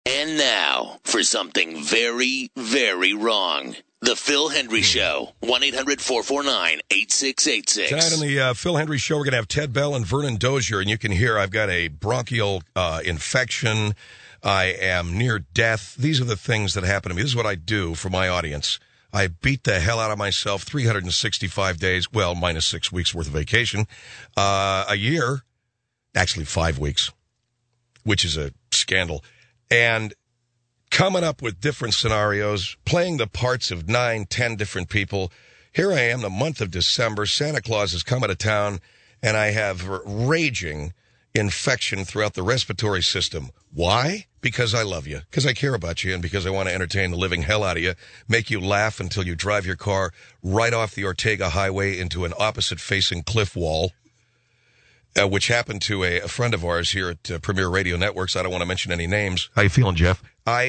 And now, for something very, very wrong. The Phil Hendry Show, 1-800-449-8686. Tonight on the Phil Hendry Show, we're going to have Ted Bell and Vernon Dozier, and you can hear I've got a bronchial infection. I am near death. These are the things that happen to me. This is what I do for my audience. I beat the hell out of myself 365 days, well, minus 6 weeks worth of vacation, a year, actually 5 weeks, which is a scandal. And coming up with different scenarios, playing the parts of 9, 10 different people. Here I am, the month of December. Santa Claus is coming to town, and I have raging infection throughout the respiratory system. Why? Because I love you, because I care about you, and because I want to entertain the living hell out of you, make you laugh until you drive your car right off the Ortega Highway into an opposite-facing cliff wall. Which happened to a friend of ours here at Premier Radio Networks. I don't want to mention any names. How you feeling, Jeff?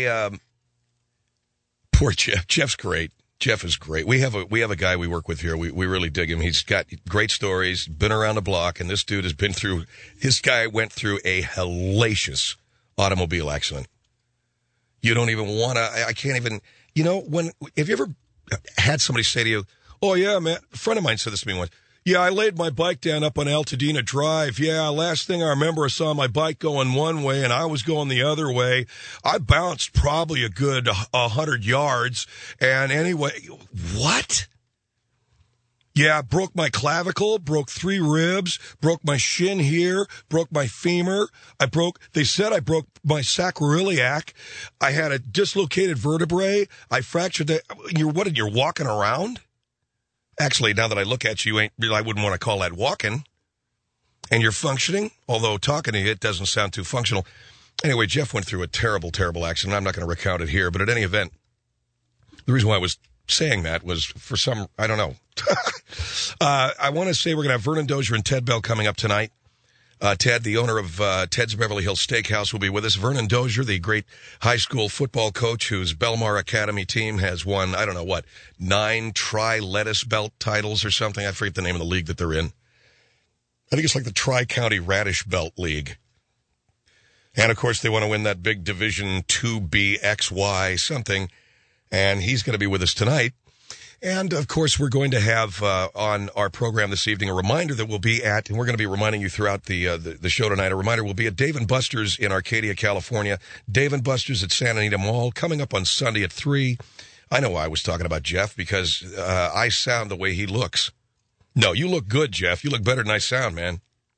Poor Jeff. Jeff's great. Jeff is great. We have a guy we work with here. We really dig him. He's got great stories, been around the block, and this dude has been through, this guy went through a hellacious automobile accident. You don't even want to, I can't even, have you ever had somebody say to you, oh yeah, man, a friend of mine said this to me once. Yeah, I laid my bike down up on Altadena Drive. Yeah, last thing I remember, I saw my bike going one way and I was going the other way. I bounced probably a good 100 yards. And anyway, what? Yeah, broke my clavicle, broke 3 ribs, broke my shin here, broke my femur. They said I broke my sacroiliac. I had a dislocated vertebrae. I fractured you're walking around? Actually, now that I look at you, I wouldn't want to call that walking. And you're functioning, although talking to you, it doesn't sound too functional. Anyway, Jeff went through a terrible, terrible accident. I'm not going to recount it here, but at any event, the reason why I was saying that was for some, I don't know. I want to say we're going to have Vernon Dozier and Ted Bell coming up tonight. Ted, the owner of Ted's Beverly Hills Steakhouse, will be with us. Vernon Dozier, the great high school football coach whose Belmar Academy team has won, 9 Tri-Lettuce Belt titles or something. I forget the name of the league that they're in. I think it's like the Tri-County Radish Belt League. And, of course, they want to win that big Division 2B XY something. And he's going to be with us tonight. And, of course, we're going to have on our program this evening a reminder that we'll be at, and we're going to be reminding you throughout the show tonight, a reminder we'll be at Dave & Buster's in Arcadia, California. Dave & Buster's at Santa Anita Mall, coming up on Sunday at 3. I know why I was talking about Jeff, because I sound the way he looks. No, you look good, Jeff. You look better than I sound, man.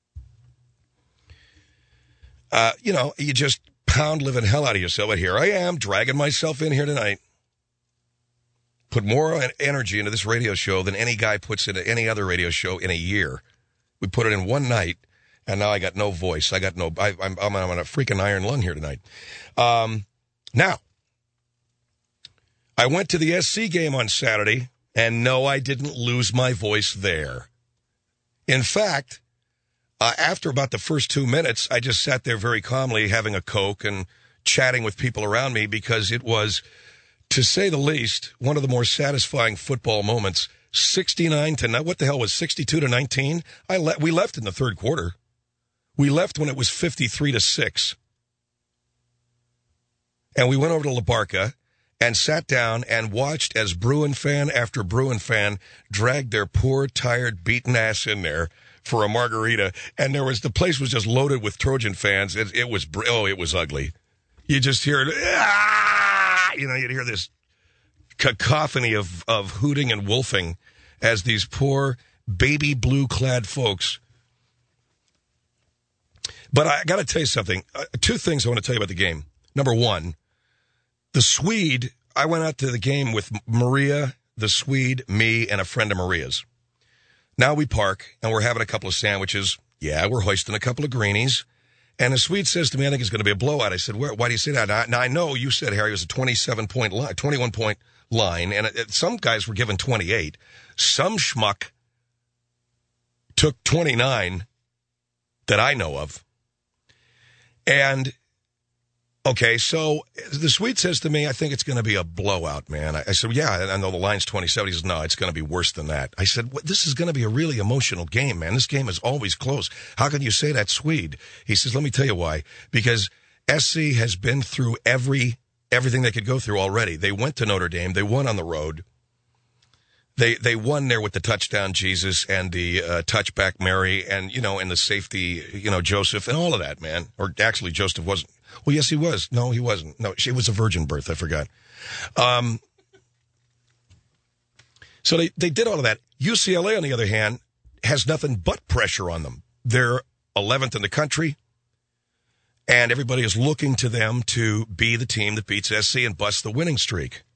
You just pound living hell out of yourself. But here I am, dragging myself in here tonight. Put more energy into this radio show than any guy puts into any other radio show in a year. We put it in one night, and now I got no voice. I'm on a freaking iron lung here tonight. Now, I went to the SC game on Saturday, and no, I didn't lose my voice there. In fact, after about the first 2 minutes, I just sat there very calmly having a Coke and chatting with people around me because it was, to say the least, one of the more satisfying football moments. 62-19? We left in the third quarter. We left when it was 53-6. And we went over to La Barca and sat down and watched as Bruin fan after Bruin fan dragged their poor, tired, beaten ass in there for a margarita. And the place was just loaded with Trojan fans. It was ugly. You just hear it. You'd hear this cacophony of hooting and wolfing as these poor baby blue-clad folks. But I got to tell you something. 2 things I want to tell you about the game. Number 1, the Swede, I went out to the game with Maria, the Swede, me, and a friend of Maria's. Now we park, and we're having a couple of sandwiches. Yeah, we're hoisting a couple of greenies. And the Swede says to me, I think it's going to be a blowout. I said, why do you say that? Now, I know you said, Harry, it was a 21-point line, and some guys were given 28. Some schmuck took 29 that I know of. And, okay, so the Swede says to me, I think it's going to be a blowout, man. I said, yeah, I know the line's 27. He says, no, it's going to be worse than that. I said, this is going to be a really emotional game, man. This game is always close. How can you say that, Swede? He says, let me tell you why. Because SC has been through everything they could go through already. They went to Notre Dame. They won on the road. They won there with the touchdown Jesus and the touchback Mary and, and the safety, Joseph and all of that, man. Or actually, Joseph wasn't. Well, yes, he was. No, he wasn't. No, it was a virgin birth. I forgot. So they did all of that. UCLA, on the other hand, has nothing but pressure on them. They're 11th in the country, and everybody is looking to them to be the team that beats SC and bust the winning streak.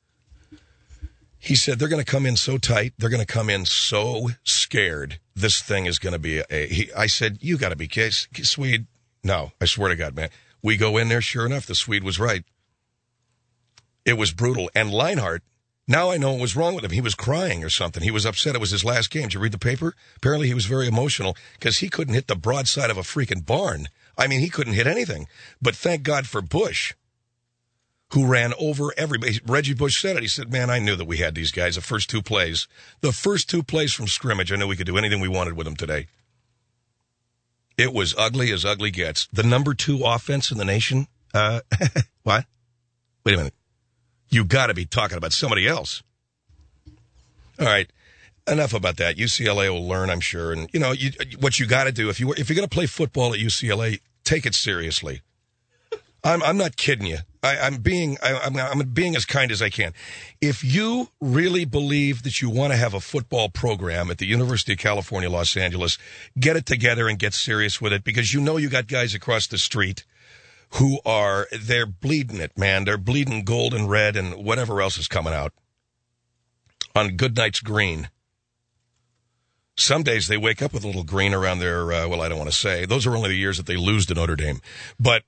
He said they're going to come in so tight. They're going to come in so scared. This thing is going to be I said, you got to be kidding. Swede. No, I swear to God, man. We go in there. Sure enough, the Swede was right. It was brutal. And Leinart, now I know what was wrong with him. He was crying or something. He was upset. It was his last game. Did you read the paper? Apparently he was very emotional because he couldn't hit the broadside of a freaking barn. I mean, he couldn't hit anything. But thank God for Bush, who ran over everybody. Reggie Bush said it. He said, man, I knew that we had these guys. The first two plays from scrimmage, I knew we could do anything we wanted with them today. It was ugly as ugly gets. The number 2 offense in the nation. What? Wait a minute. You got to be talking about somebody else. All right. Enough about that. UCLA will learn, I'm sure. And, what you got to do, if you're going to play football at UCLA, take it seriously. I'm not kidding you. I'm being as kind as I can. If you really believe that you want to have a football program at the University of California, Los Angeles, get it together and get serious with it, because you got guys across the street who they're bleeding it, man. They're bleeding gold and red and whatever else is coming out on Goodnight's green. Some days they wake up with a little green around their, I don't want to say. Those are only the years that they lose to Notre Dame. But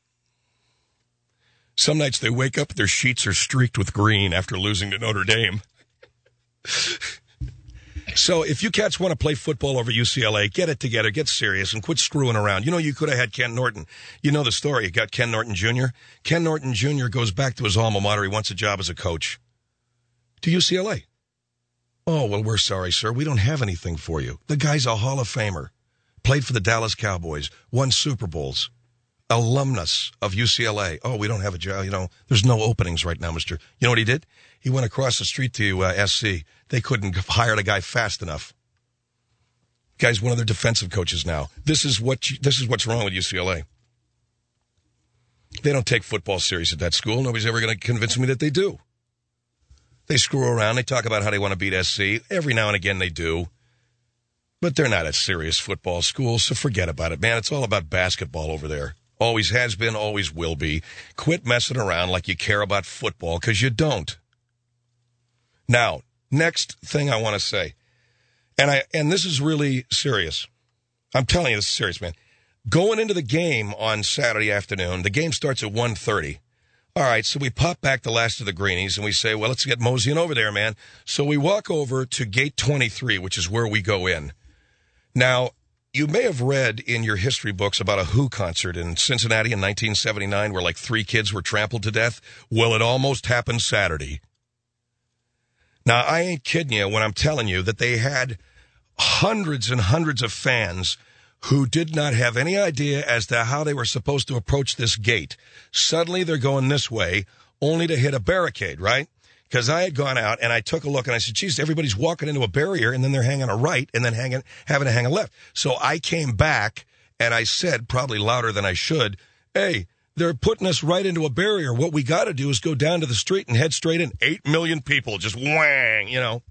some nights they wake up, their sheets are streaked with green after losing to Notre Dame. So if you cats want to play football over UCLA, get it together, get serious, and quit screwing around. You could have had Ken Norton. You know the story. You got Ken Norton Jr. Ken Norton Jr. goes back to his alma mater. He wants a job as a coach. To UCLA. Oh, well, we're sorry, sir. We don't have anything for you. The guy's a Hall of Famer. Played for the Dallas Cowboys. Won Super Bowls. Alumnus of UCLA. Oh, we don't have a job. There's no openings right now, mister. You know what he did? He went across the street to SC. They couldn't hire the guy fast enough. Guy's one of their defensive coaches now. This is what's wrong with UCLA. They don't take football serious at that school. Nobody's ever going to convince me that they do. They screw around. They talk about how they want to beat SC. Every now and again they do. But they're not a serious football school, so forget about it, man. It's all about basketball over there. Always has been, always will be. Quit messing around like you care about football, because you don't. Now, next thing I want to say, and this is really serious. I'm telling you, this is serious, man. Going into the game on Saturday afternoon, the game starts at 1:30. All right, so we pop back the last of the greenies, and we say, well, let's get moseying over there, man. So we walk over to gate 23, which is where we go in. Now, you may have read in your history books about a Who concert in Cincinnati in 1979 where like 3 kids were trampled to death. Well, it almost happened Saturday. Now, I ain't kidding you when I'm telling you that they had hundreds and hundreds of fans who did not have any idea as to how they were supposed to approach this gate. Suddenly they're going this way, only to hit a barricade, right? Because I had gone out and I took a look and I said, geez, everybody's walking into a barrier and then they're hanging a right and then having to hang a left. So I came back and I said, probably louder than I should, hey, they're putting us right into a barrier. What we got to do is go down to the street and head straight in. 8 million people just whang,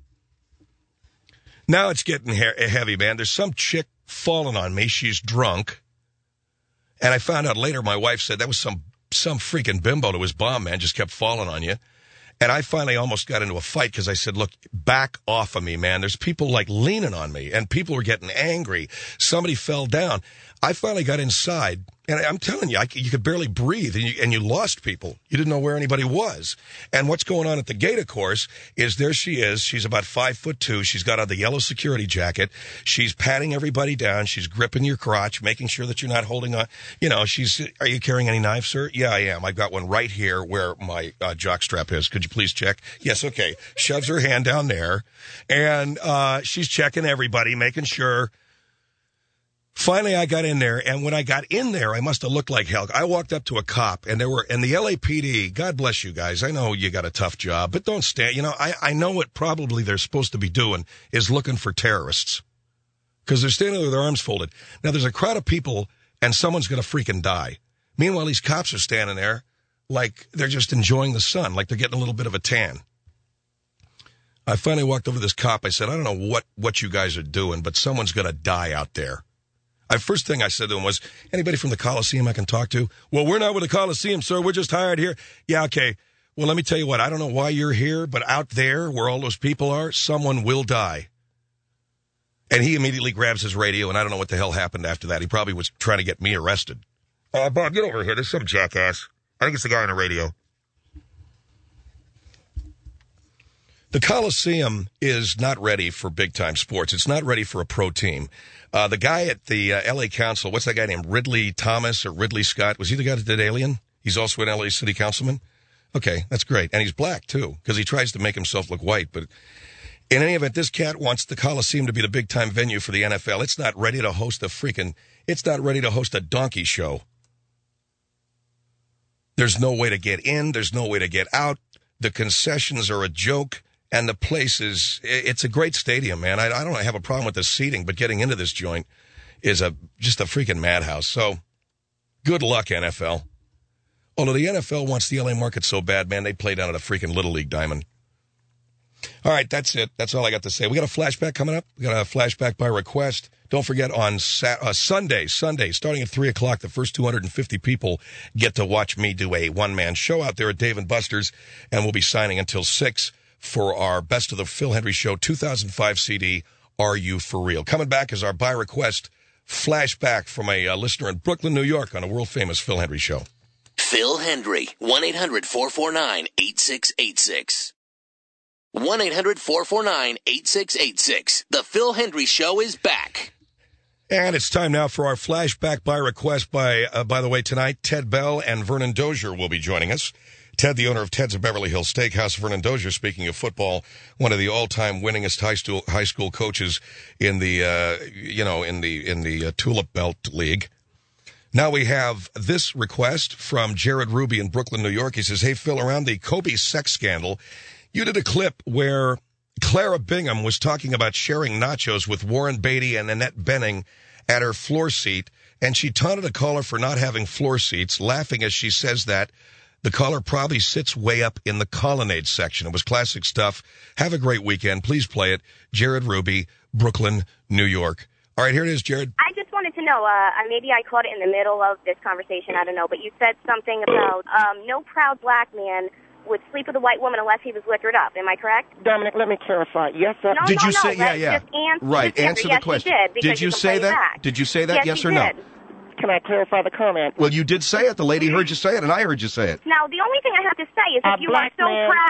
Now it's getting heavy, man. There's some chick falling on me. She's drunk. And I found out later, my wife said that was some freaking bimbo to his bomb, man, just kept falling on you. And I finally almost got into a fight because I said, look, back off of me, man. There's people like leaning on me and people were getting angry. Somebody fell down. I finally got inside, and I'm telling you, you could barely breathe, and you lost people. You didn't know where anybody was. And what's going on at the gate, of course, is there she is. She's about 5'2". She's got on the yellow security jacket. She's patting everybody down. She's gripping your crotch, making sure that you're not holding on. Are you carrying any knives, sir? Yeah, I am. I've got one right here where my jockstrap is. Could you please check? Yes, okay. Shoves her hand down there, and she's checking everybody, making sure. Finally, I got in there, and when I got in there, I must have looked like hell. I walked up to a cop, and the LAPD, God bless you guys. I know you got a tough job, but don't stand. I know what probably they're supposed to be doing is looking for terrorists because they're standing there with their arms folded. Now, there's a crowd of people, and someone's going to freaking die. Meanwhile, these cops are standing there like they're just enjoying the sun, like they're getting a little bit of a tan. I finally walked over to this cop. I said, I don't know what you guys are doing, but someone's going to die out there. First thing I said to him was, anybody from the Coliseum I can talk to? Well, we're not with the Coliseum, sir. We're just hired here. Yeah, okay. Well, let me tell you what. I don't know why you're here, but out there where all those people are, someone will die. And he immediately grabs his radio, and I don't know what the hell happened after that. He probably was trying to get me arrested. Bob, get over here. There's some jackass. I think it's the guy on the radio. The Coliseum is not ready for big-time sports. It's not ready for a pro team. The guy at the L.A. Council, what's that guy named? Ridley Thomas or Ridley Scott? Was he the guy that did Alien? He's also an L.A. city councilman? Okay, that's great. And he's black, too, because he tries to make himself look white. But in any event, this cat wants the Coliseum to be the big-time venue for the NFL. It's not ready to host it's not ready to host a donkey show. There's no way to get in. There's no way to get out. The concessions are a joke. And the place it's a great stadium, man. I don't have a problem with the seating, but getting into this joint is just a freaking madhouse. So good luck, NFL. Although the NFL wants the LA market so bad, man, they play down at a freaking Little League diamond. All right, that's it. That's all I got to say. We got a flashback coming up. We got a flashback by request. Don't forget on Sunday, starting at 3 o'clock, the first 250 people get to watch me do a one-man show out there at Dave & Buster's, and we'll be signing until 6 for our Best of the Phil Hendrie Show 2005 CD, Are You For Real? Coming back is our by request flashback from a listener in Brooklyn, New York on a world-famous Phil Hendrie Show. Phil Hendrie, 1-800-449-8686. 1-800-449-8686. The Phil Hendrie Show is back. And it's time now for our flashback by request by the way, tonight, Ted Bell and Vernon Dozier will be joining us. Ted, the owner of Ted's of Beverly Hills Steakhouse. Vernon Dozier, speaking of football, one of the all-time winningest high school coaches in the Tulip Belt League. Now we have this request from Jared Ruby in Brooklyn, New York. He says, hey, Phil, around the Kobe sex scandal, you did a clip where Clara Bingham was talking about sharing nachos with Warren Beatty and Annette Bening at her floor seat, and she taunted a caller for not having floor seats, laughing as she says that the caller probably sits way up in the colonnade section. It was classic stuff. Have a great weekend. Please play it. Jared Ruby, Brooklyn, New York. All right, here it is, Jared. I just wanted to know, maybe I caught it in the middle of this conversation, I don't know, but you said something about no proud black man would sleep with a white woman unless he was liquored up. Am I correct? Dominic, let me clarify. Yes, sir. Did you say, yeah. Just answer right, answer the question. Did you say that? Back. Did you say that, yes or no? Can I clarify the comment? Well, you did say it. The lady heard you say it, and I heard you say it. Now, the only thing I have to say is if you are so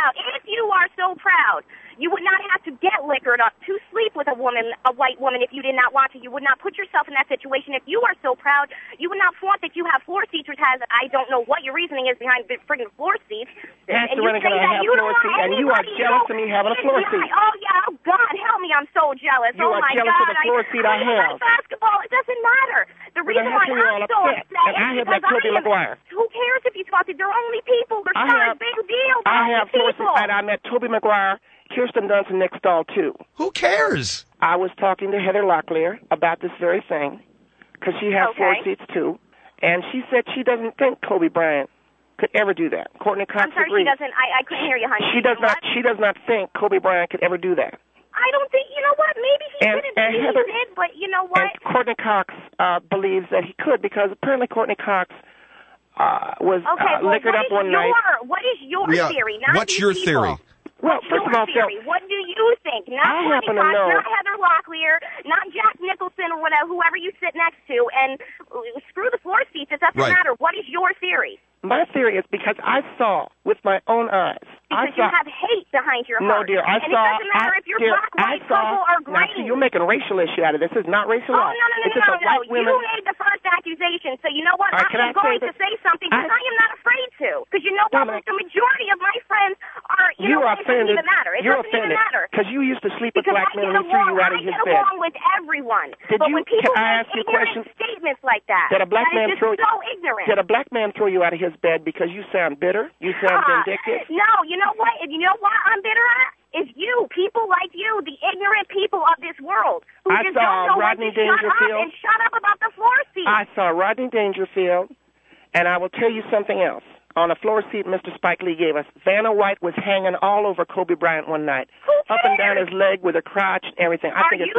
proud, you would not have to get liquored up to sleep with a white woman, if you did not want to. You would not put yourself in that situation. If you are so proud, you would not flaunt that you have floor seats, which has, I don't know what your reasoning is behind the friggin' floor seats. And you say that you don't want anybody, and you are jealous of me having a floor seat. Oh, yeah, oh, God, help me, I'm so jealous. You are jealous of the floor seat I have. Basketball, it doesn't matter. The reason why I'm so upset is because who cares if you talk to, they're only people. They're not a big deal. I have floor seats, and I met Tobey Maguire, Kirsten Dunst, and Nick Stahl, too. Who cares? I was talking to Heather Locklear about this very thing, because she has floor seats, too, and she said she doesn't think Kobe Bryant could ever do that. Courtney Cox I'm sorry, agrees. she doesn't. I couldn't hear you, honey. She does not think Kobe Bryant could ever do that. I don't think, you know what, maybe he couldn't, maybe he did, but you know what? And Courtney Cox believes that he could, because apparently Courtney Cox was liquored up one night. What is your theory? Not what's your theory? Well, first of all, theory. What do you think? Not Courtney Cox, not Heather Locklear, not Jack Nicholson or whoever you sit next to, and screw the floor seats. It doesn't matter. What is your theory? My theory is because I saw with my own eyes. Because you have hate behind your heart. No, dear, it doesn't matter if you're black, white, purple, or green. Now, see, you're making a racial issue out of this. This is not racial. Oh, no. You made the first accusation, so you know what? Right, I'm going to say something because I am not afraid to. Because you know what? The majority of my friends are You know, it doesn't even matter. It You're doesn't even offended matter. Because you used to sleep with black men and he threw you out of his bed. I get along with everyone. But when people make ignorant statements like that, did a black man so ignorant. Did a black man throw you out of his bed because you sound bitter? You sound vindictive? No, you know what? And you know why I'm bitter at? Is you, people like you, the ignorant people of this world, who just don't know when to shut up about the floor seat. I saw Rodney Dangerfield, and I will tell you something else. On a floor seat Mr. Spike Lee gave us, Vanna White was hanging all over Kobe Bryant one night. Up and down his leg with her crotch and everything. Are you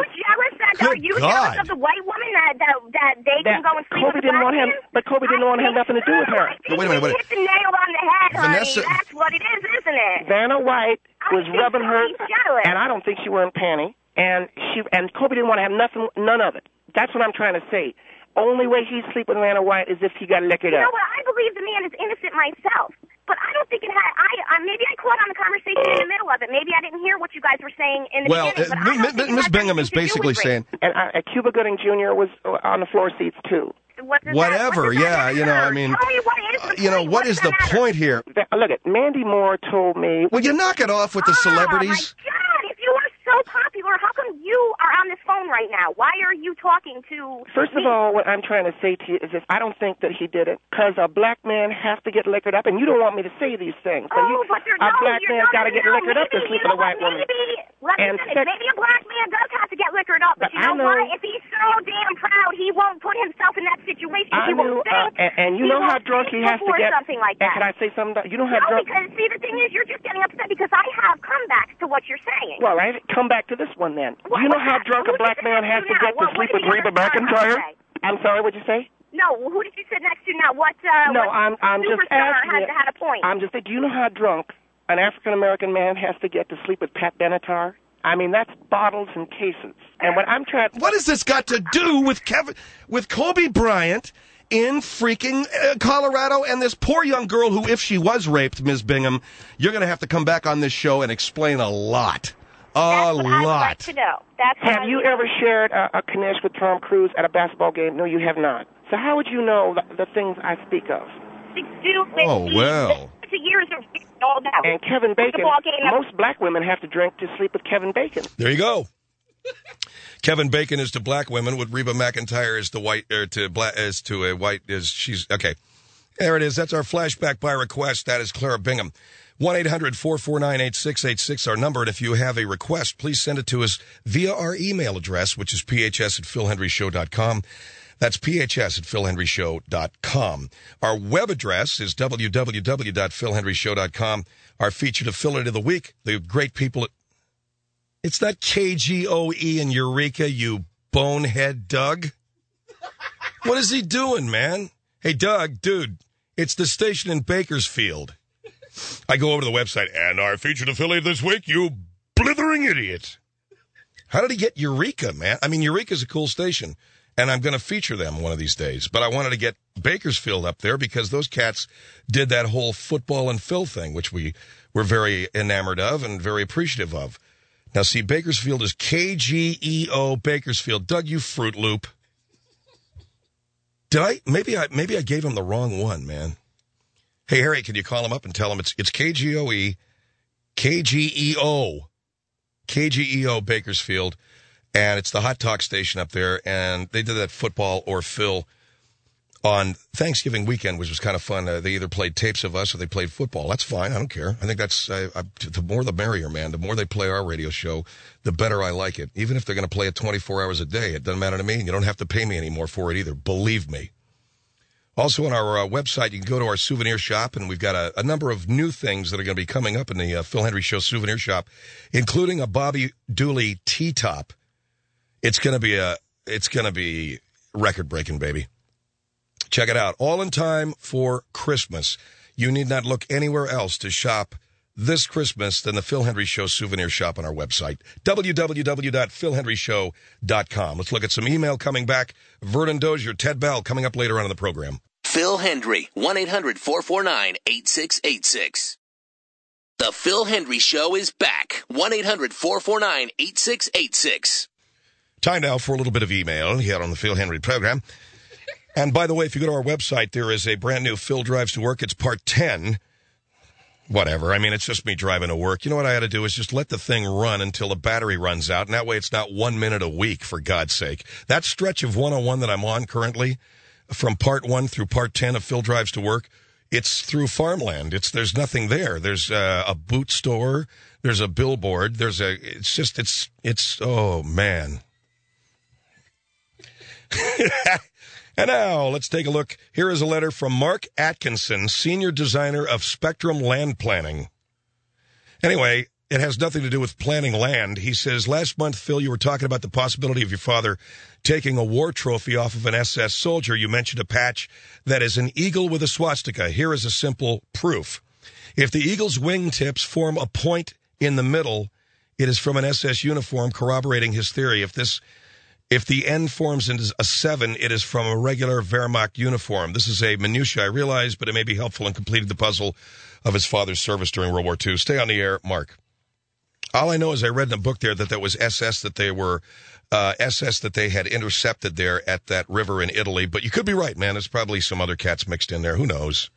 jealous of the white woman that they can go and sleep with the black man? But Kobe didn't want to have nothing to do with her. Wait a minute. You hit the nail on the head, honey. That's what it is, isn't it? Vanna White was rubbing her, and I don't think she wearing panty. And Kobe didn't want to have none of it. That's what I'm trying to say. Only way he'd sleep with Vanna White is if he got liquored up. You know what? I believe the man is innocent myself. But I don't think it had. Maybe I caught on the conversation in the middle of it. Maybe I didn't hear what you guys were saying in the beginning. Well, Ms. Bingham is basically saying. And Cuba Gooding Jr. was on the floor seats, too. Whatever, yeah, you know, I mean, Tell me what is the point here? Look, Mandy Moore told me. Will you knock it off with the celebrities? Oh, my God, if you are so popular, how come you are on this phone right now? Why are you talking to First of all, what I'm trying to say to you is this. I don't think that he did it because a black man has to get liquored up, and you don't want me to say these things. But a black man's got to get liquored up to sleep with a white woman. Maybe a black man does have to get liquored up, but you know what? If he's so damn proud, he won't put himself in that situation. He won't think. And you know how drunk he has to get. Something like that. Can I say something? You know how drunk. Because see, the thing is, you're just getting upset because I have comebacks to what you're saying. Well, I come back to this one then. You know how drunk a black man has to get to sleep with Reba McEntire? I'm sorry, what'd you say? No, who did you sit next to now? I'm just asking you. Had a point. I'm just saying, do you know how drunk an African-American man has to get to sleep with Pat Benatar? I mean, that's bottles and cases. And what I'm trying... What has this got to do with Kobe Bryant in freaking Colorado and this poor young girl who, if she was raped, Ms. Bingham, you're going to have to come back on this show and explain a lot. That's what I'd like to know. Have you ever shared a knish with Tom Cruise at a basketball game? No, you have not. So how would you know the things I speak of? Oh, well. Years of all that. And Kevin Bacon, most black women have to drink to sleep with Kevin Bacon. There you go. Kevin Bacon is to black women what Reba McEntire is to white, or to black, is to a white, is she's, okay. There it is. That's our flashback by request. That is Clara Bingham. 1-800-449-8686, our number. And if you have a request, please send it to us via our email address, which is phs@philhenryshow.com. That's phs@philhenryshow.com. Our web address is www.philhenryshow.com. Our featured affiliate of the week, the great people at... It's not KGOE in Eureka, you bonehead, Doug. What is he doing, man? Hey, Doug, dude, it's the station in Bakersfield. I go over to the website, and our featured affiliate this week, you blithering idiot. How did he get Eureka, man? I mean, Eureka's a cool station, and I'm going to feature them one of these days. But I wanted to get Bakersfield up there because those cats did that whole football and Phil thing, which we were very enamored of and very appreciative of. Now, see, Bakersfield is KGEO Bakersfield. Doug, you Fruit Loop. Did I? Maybe I gave him the wrong one, man. Hey, Harry, can you call him up and tell him it's KGOE, KGEO Bakersfield, and it's the Hot Talk station up there, and they did that football or Phil on Thanksgiving weekend, which was kind of fun. They either played tapes of us or they played football. That's fine. I don't care. I think that's the more the merrier, man. The more they play our radio show, the better I like it. Even if they're going to play it 24 hours a day, it doesn't matter to me. You don't have to pay me anymore for it either. Believe me. Also on our website, you can go to our souvenir shop, and we've got a number of new things that are going to be coming up in the Phil Henry Show souvenir shop, including a Bobby Dooley T-top. It's going to be record-breaking, baby. Check it out. All in time for Christmas. You need not look anywhere else to shop this Christmas than the Phil Henry Show souvenir shop on our website, www.philhenryshow.com. Let's look at some email coming back. Vernon Dozier, Ted Bell, coming up later on in the program. Phil Hendry, 1-800-449-8686. The Phil Hendry Show is back. 1-800-449-8686. Time now for a little bit of email here on the Phil Henry program. And by the way, if you go to our website, there is a brand new Phil Drives to Work. It's part 10. Whatever. I mean, it's just me driving to work. You know what I had to do is just let the thing run until the battery runs out, and that way it's not 1 minute a week, for God's sake. That stretch of 101 that I'm on currently, from part 1 through part 10 of Phil Drives to Work, it's through farmland. There's nothing there. There's a boot store. There's a billboard. It's oh, man. And now, let's take a look. Here is a letter from Mark Atkinson, Senior Designer of Spectrum Land Planning. Anyway, it has nothing to do with planning land. He says, last month, Phil, you were talking about the possibility of your father taking a war trophy off of an SS soldier. You mentioned a patch that is an eagle with a swastika. Here is a simple proof. If the eagle's wingtips form a point in the middle, it is from an SS uniform, corroborating his theory. If the N forms into a 7, it is from a regular Wehrmacht uniform. This is a minutia, I realize, but it may be helpful in completing the puzzle of his father's service during World War II. Stay on the air, Mark. All I know is I read in a book there that was SS that they had intercepted there at that river in Italy. But you could be right, man. There's probably some other cats mixed in there. Who knows?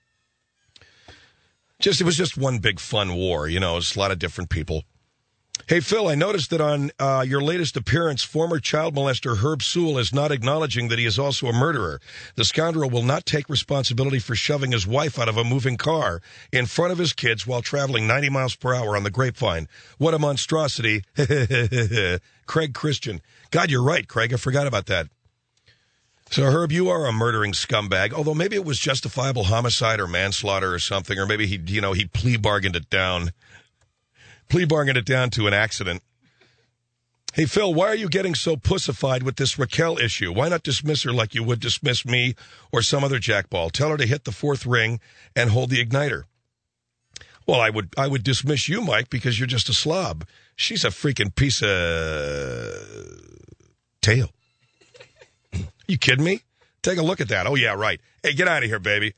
It was just one big fun war, you know. It's a lot of different people. Hey, Phil, I noticed that on your latest appearance, former child molester Herb Sewell is not acknowledging that he is also a murderer. The scoundrel will not take responsibility for shoving his wife out of a moving car in front of his kids while traveling 90 miles per hour on the Grapevine. What a monstrosity. Craig Christian. God, you're right, Craig. I forgot about that. So, Herb, you are a murdering scumbag, although maybe it was justifiable homicide or manslaughter or something, or maybe he plea bargained it down. Plea bargained it down to an accident. Hey, Phil, why are you getting so pussified with this Raquel issue? Why not dismiss her like you would dismiss me or some other jackball? Tell her to hit the 4th ring and hold the igniter. Well, I would dismiss you, Mike, because you're just a slob. She's a freaking piece of tail. You kidding me? Take a look at that. Oh, yeah, right. Hey, get out of here, baby.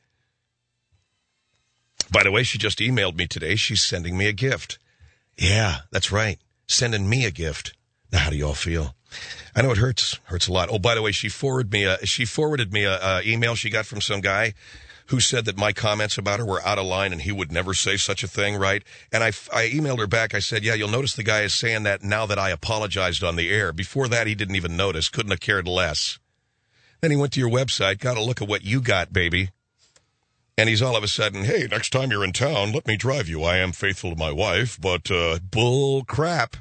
By the way, she just emailed me today. She's sending me a gift. Yeah, that's right. Sending me a gift. Now, how do you all feel? I know it hurts. Hurts a lot. Oh, by the way, she forwarded me a email she got from some guy who said that my comments about her were out of line and he would never say such a thing, right? And I emailed her back. I said, yeah, you'll notice the guy is saying that now that I apologized on the air. Before that, he didn't even notice. Couldn't have cared less. Then he went to your website, got a look at what you got, baby. And he's all of a sudden, hey, next time you're in town, let me drive you. I am faithful to my wife, but bull crap.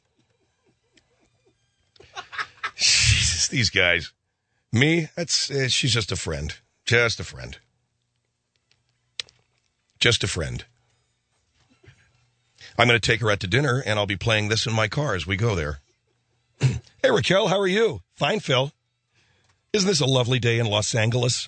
Jesus, these guys. Me, she's just a friend. Just a friend. Just a friend. I'm going to take her out to dinner, and I'll be playing this in my car as we go there. Hey, Raquel, how are you? Fine, Phil. Isn't this a lovely day in Los Angeles?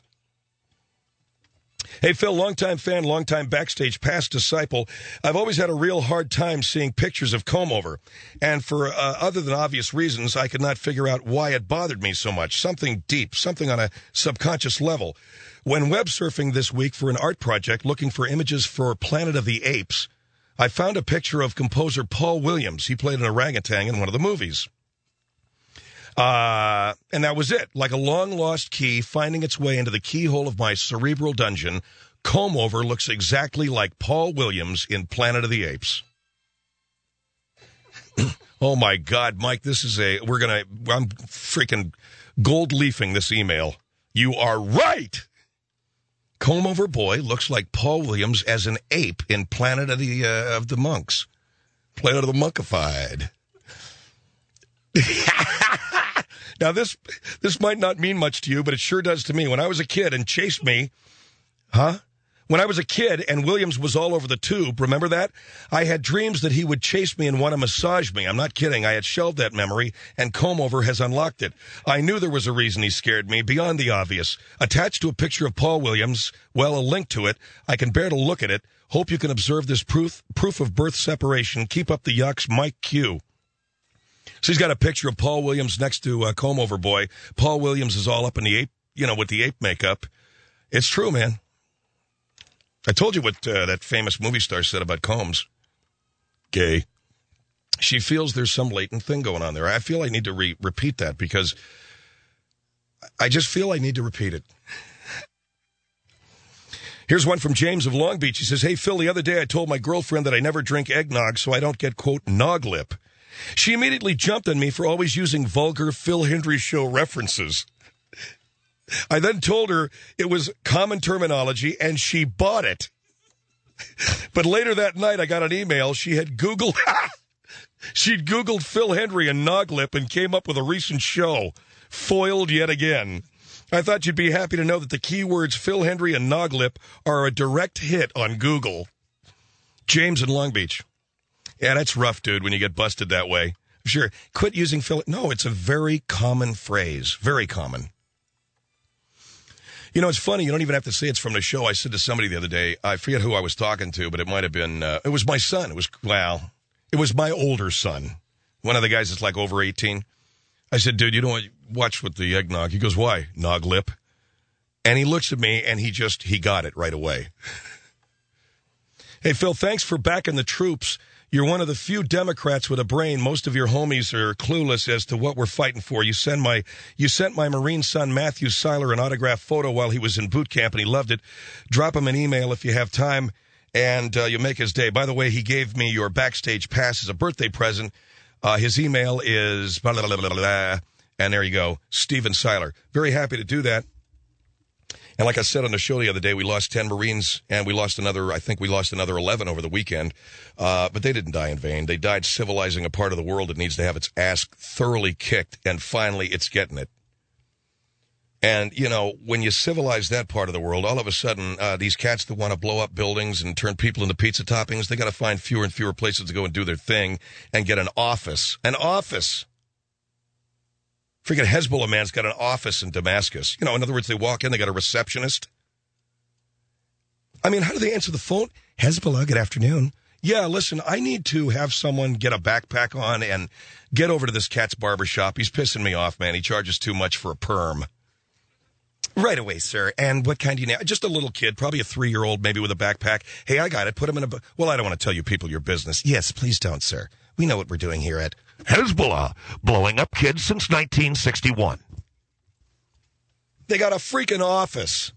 Hey, Phil, longtime fan, longtime backstage past disciple. I've always had a real hard time seeing pictures of comb over. And for other than obvious reasons, I could not figure out why it bothered me so much. Something deep, something on a subconscious level. When web surfing this week for an art project looking for images for Planet of the Apes, I found a picture of composer Paul Williams. He played an orangutan in one of the movies. And that was it. Like a long-lost key finding its way into the keyhole of my cerebral dungeon, comb over looks exactly like Paul Williams in Planet of the Apes. Oh, my God, Mike, I'm freaking gold-leafing this email. You are right. Comb over boy looks like Paul Williams as an ape in Planet of the Monks. Planet of the Monkified. Now, this might not mean much to you, but it sure does to me. When I was a kid and chased me, When I was a kid and Williams was all over the tube, remember that? I had dreams that he would chase me and want to massage me. I'm not kidding. I had shelved that memory, and Comb Over has unlocked it. I knew there was a reason he scared me, beyond the obvious. Attached to a picture of Paul Williams, well, a link to it. I can bear to look at it. Hope you can observe this proof of birth separation. Keep up the yucks, Mike Q. So he's got a picture of Paul Williams next to Comb Over Boy. Paul Williams is all up in the ape, with the ape makeup. It's true, man. I told you what that famous movie star said about Combs. Gay. She feels there's some latent thing going on there. I feel I need to repeat that because I just feel I need to repeat it. Here's one from James of Long Beach. He says, hey, Phil, the other day I told my girlfriend that I never drink eggnog so I don't get, quote, nog lip. She immediately jumped on me for always using vulgar Phil Hendry Show references. I then told her it was common terminology, and she bought it. But later that night, I got an email. She'd Googled Phil Hendry and nog lip and came up with a recent show. Foiled yet again. I thought you'd be happy to know that the keywords Phil Hendry and nog lip are a direct hit on Google. James in Long Beach. Yeah, that's rough, dude, when you get busted that way. Sure, quit using Phil. No, it's a very common phrase. Very common. You know, it's funny. You don't even have to say it's from the show. I said to somebody the other day, I forget who I was talking to, but it might have been, it was my son. It was my older son. One of the guys that's like over 18. I said, dude, you don't watch with the eggnog. He goes, why? Nog lip. And he looks at me, and he got it right away. Hey, Phil, thanks for backing the troops. You're one of the few Democrats with a brain. Most of your homies are clueless as to what we're fighting for. You sent my Marine son, Matthew Seiler, an autographed photo while he was in boot camp, and he loved it. Drop him an email if you have time, and you make his day. By the way, he gave me your backstage pass as a birthday present. His email is blah, blah, blah, blah, blah, and there you go, Steven Seiler. Very happy to do that. And like I said on the show the other day, we lost 10 Marines, and we lost another 11 over the weekend. But they didn't die in vain. They died civilizing a part of the world that needs to have its ass thoroughly kicked, and finally it's getting it. And, you know, when you civilize that part of the world, all of a sudden, these cats that want to blow up buildings and turn people into pizza toppings, they got to find fewer and fewer places to go and do their thing and get an office. An office. Freaking Hezbollah man's got an office in Damascus. You know, in other words, they walk in, they got a receptionist. I mean, how do they answer the phone? Hezbollah, good afternoon. Yeah, listen, I need to have someone get a backpack on and get over to this cat's barbershop. He's pissing me off, man. He charges too much for a perm. Right away, sir. And what kind do you need? Just a little kid, probably a 3-year-old, maybe with a backpack. Hey, I got it. Put him in a... Well, I don't want to tell you people your business. Yes, please don't, sir. We know what we're doing here at Hezbollah, blowing up kids since 1961. They got a freaking office.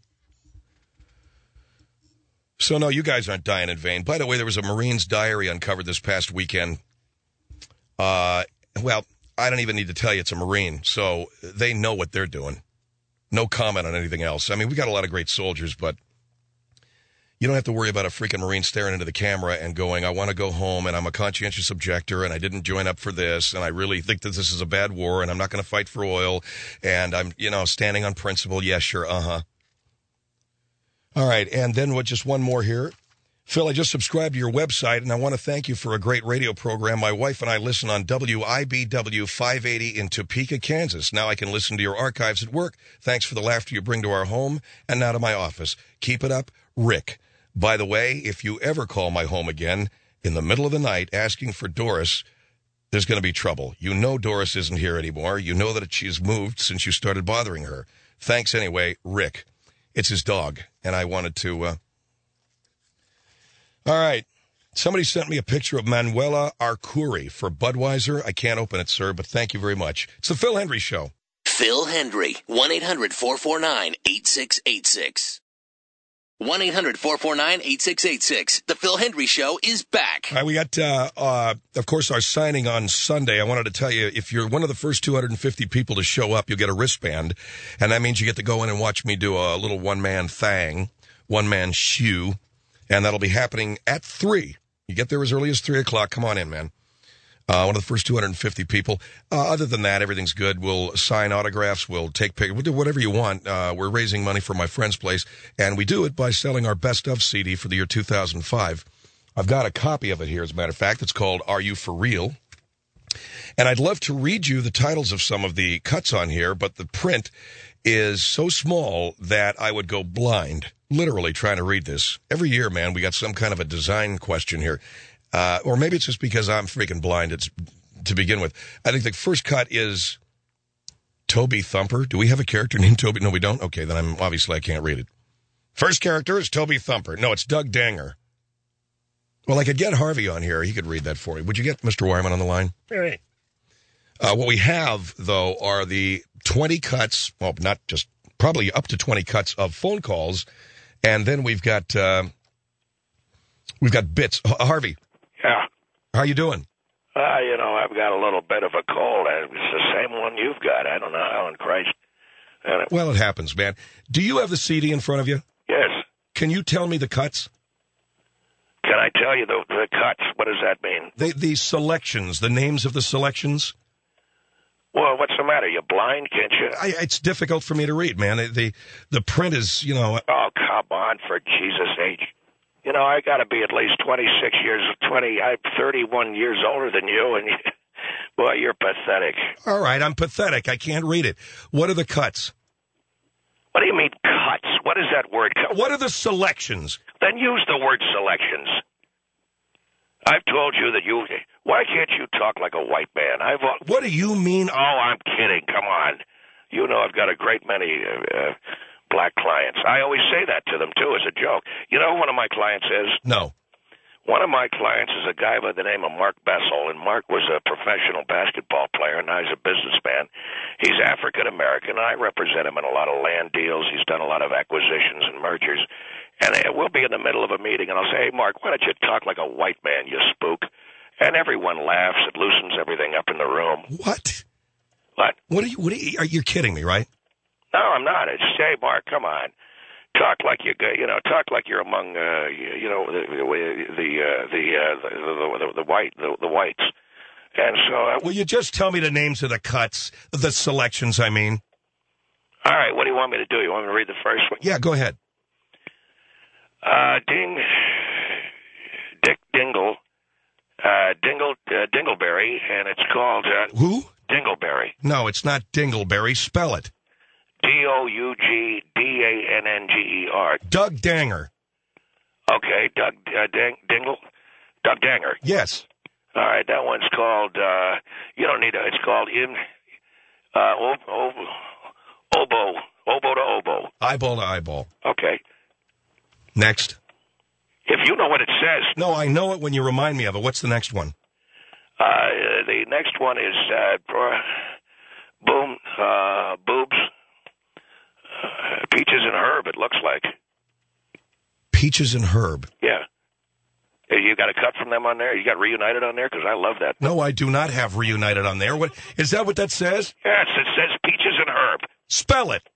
So, no, you guys aren't dying in vain. By the way, there was a Marine's diary uncovered this past weekend. Well, I don't even need to tell you it's a Marine, so they know what they're doing. No comment on anything else. I mean, we got a lot of great soldiers, but you don't have to worry about a freaking Marine staring into the camera and going, I want to go home, and I'm a conscientious objector, and I didn't join up for this, and I really think that this is a bad war, and I'm not going to fight for oil, and I'm, standing on principle. Yeah, sure, uh-huh. All right, and then just one more here. Phil, I just subscribed to your website, and I want to thank you for a great radio program. My wife and I listen on WIBW 580 in Topeka, Kansas. Now I can listen to your archives at work. Thanks for the laughter you bring to our home and now to my office. Keep it up, Rick. By the way, if you ever call my home again in the middle of the night asking for Doris, there's going to be trouble. You know Doris isn't here anymore. You know that she's moved since you started bothering her. Thanks anyway, Rick. It's his dog, and I wanted to... All right. Somebody sent me a picture of Manuela Arcuri for Budweiser. I can't open it, sir, but thank you very much. It's the Phil Hendry Show. Phil Hendry, 1-800-449-8686. 1-800-449-8686. The Phil Hendry Show is back. All right, we got, of course, our signing on Sunday. I wanted to tell you, if you're one of the first 250 people to show up, you'll get a wristband, and that means you get to go in and watch me do a little one-man thing, one-man shoe. And that'll be happening at 3. You get there as early as 3 o'clock. Come on in, man. One of the first 250 people. Other than that, everything's good. We'll sign autographs. We'll take pictures. We'll do whatever you want. We're raising money for my friend's place, and we do it by selling our Best Of CD for the year 2005. I've got a copy of it here, as a matter of fact. It's called Are You For Real? And I'd love to read you the titles of some of the cuts on here, but the print is so small that I would go blind. Literally trying to read this. Every year, man, we got some kind of a design question here. Or maybe it's just because I'm freaking blind. It's to begin with. I think the first cut is Toby Thumper. Do we have a character named Toby? No, we don't? Okay, then I can't read it. First character is Toby Thumper. No, it's Doug Danger. Well, I could get Harvey on here. He could read that for you. Would you get Mr. Wyman on the line? All right. What we have, though, are the 20 cuts, well, not just, probably up to 20 cuts of phone calls And then we've got Bits. Harvey. Yeah. How you doing? I've got a little bit of a cold. It's the same one you've got. I don't know how in Christ. Well, it happens, man. Do you have the CD in front of you? Yes. Can you tell me the cuts? Can I tell you the cuts? What does that mean? The selections, the names of the selections. Well, what's the matter? You blind, can't you? It's difficult for me to read, man. The print is, Oh, come on, for Jesus' sake. I got to be at least I'm 31 years older than you, and boy, you're pathetic. All right, I'm pathetic. I can't read it. What are the cuts? What do you mean cuts? What is that word? What are the selections? Then use the word selections. I've told you that why can't you talk like a white man? What do you mean? Oh, I'm kidding. Come on. I've got a great many black clients. I always say that to them, too, as a joke. You know who one of my clients is? No. One of my clients is a guy by the name of Mark Bessel, and Mark was a professional basketball player, and now he's a businessman. He's African-American, and I represent him in a lot of land deals. He's done a lot of acquisitions and mergers. And we'll be in the middle of a meeting, and I'll say, hey, Mark, why don't you talk like a white man, you spook? And everyone laughs. It loosens everything up in the room. What? What? Are you kidding me, right? No, I'm not. It's, hey, Mark, come on. Talk like talk like you're among, the whites. And so, will you just tell me the names of the cuts, the selections? I mean. All right. What do you want me to do? You want me to read the first one? Yeah, go ahead. Dingleberry, and it's called who? Dingleberry. No, it's not Dingleberry. Spell it. Dougdanner. Doug Danger. Okay, Doug Dingle. Doug Danger. Yes. All right, that one's called. You don't need it's called oboe to oboe. Eyeball to eyeball. Okay. Next. If you know what it says. No, I know it when you remind me of it. What's the next one? The next one is boobs. Peaches and Herb, it looks like. Peaches and Herb. Yeah. You got a cut from them on there? You got Reunited on there? Because I love that. No, I do not have Reunited on there. What is that? What that says? Yes, it says Peaches and Herb. Spell it.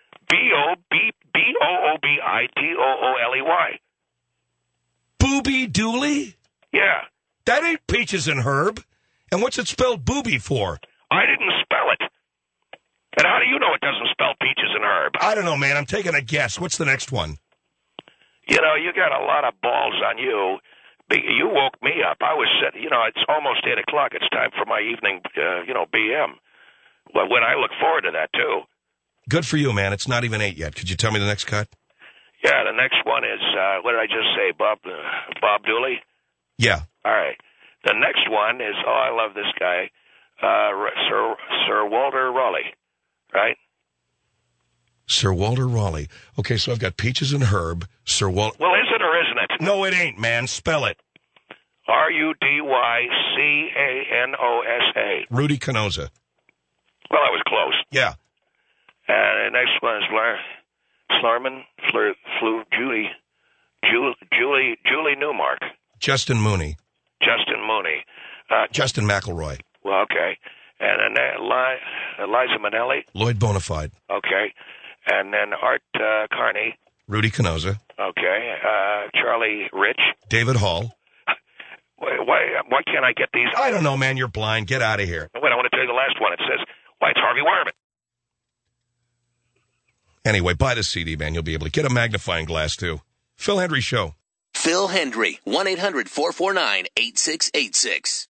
Boobidooly. Booby Dooley? Yeah. That ain't Peaches and Herb. And what's it spelled booby for? I didn't spell it. And how do you know it doesn't spell Peaches and Herb? I don't know, man. I'm taking a guess. What's the next one? You got a lot of balls on you. You woke me up. I was sitting, it's almost 8 o'clock. It's time for my evening, BM. Well, when I look forward to that, too. Good for you, man. It's not even 8 yet. Could you tell me the next cut? Yeah, the next one is, what did I just say, Bob Dooley? Yeah. All right. The next one is, I love this guy, Sir Walter Raleigh, right? Sir Walter Raleigh. Okay, so I've got Peaches and Herb, Sir Walter. Well, is it or isn't it? No, it ain't, man. Spell it. Rudycanosa. Rudy Canosa. Well, that was close. Yeah. And the next one is Julie Newmark. Justin Mooney. Justin McElroy. Well, okay. And then Eliza Minnelli. Lloyd Bonafide. Okay. And then Art Carney. Rudy Canosa. Okay. Charlie Rich. David Hall. Why can't I get these? I don't know, man. You're blind. Get out of here. Wait, I want to tell you the last one. It says, it's Harvey Werman. Anyway, buy the CD, man. You'll be able to get a magnifying glass, too. Phil Hendry Show. Phil Hendry, 1-800-449-8686.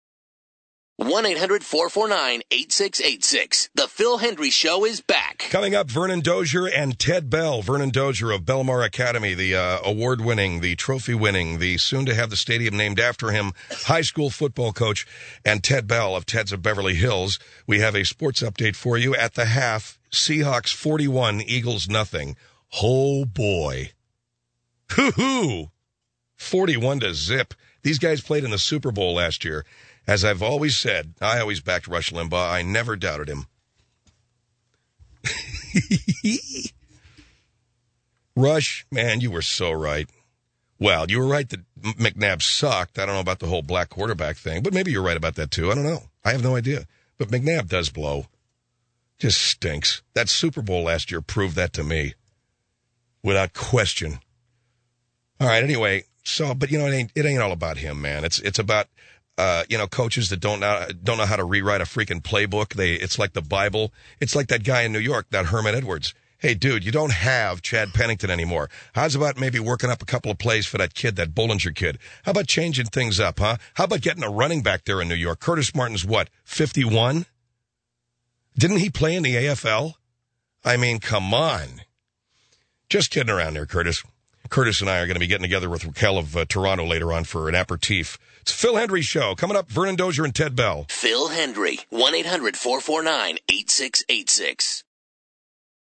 1-800-449-8686. The Phil Hendry Show is back. Coming up, Vernon Dozier and Ted Bell. Vernon Dozier of Belmar Academy, the award-winning, the trophy-winning, the soon-to-have the stadium named after him, high school football coach, and Ted Bell of Ted's of Beverly Hills. We have a sports update for you. At the half, Seahawks 41, Eagles nothing. Oh, boy. Hoo-hoo! 41-0. These guys played in the Super Bowl last year. As I've always said, I always backed Rush Limbaugh. I never doubted him. Rush, man, you were so right. Well, you were right that McNabb sucked. I don't know about the whole black quarterback thing, but maybe you're right about that too. I don't know. I have no idea. But McNabb does blow. Just stinks. That Super Bowl last year proved that to me. Without question. All right, anyway, so, but it ain't all about him, man. It's about, coaches that don't know how to rewrite a freaking playbook. It's like the Bible. It's like that guy in New York, that Herman Edwards. Hey, dude, you don't have Chad Pennington anymore. How's about maybe working up a couple of plays for that kid, that Bollinger kid? How about changing things up, huh? How about getting a running back there in New York? Curtis Martin's what, 51? Didn't he play in the AFL? I mean, come on. Just kidding around there, Curtis. Curtis and I are going to be getting together with Raquel of Toronto later on for an aperitif. It's Phil Hendry Show. Coming up, Vernon Dozier and Ted Bell. Phil Hendry, 1-800-449-8686.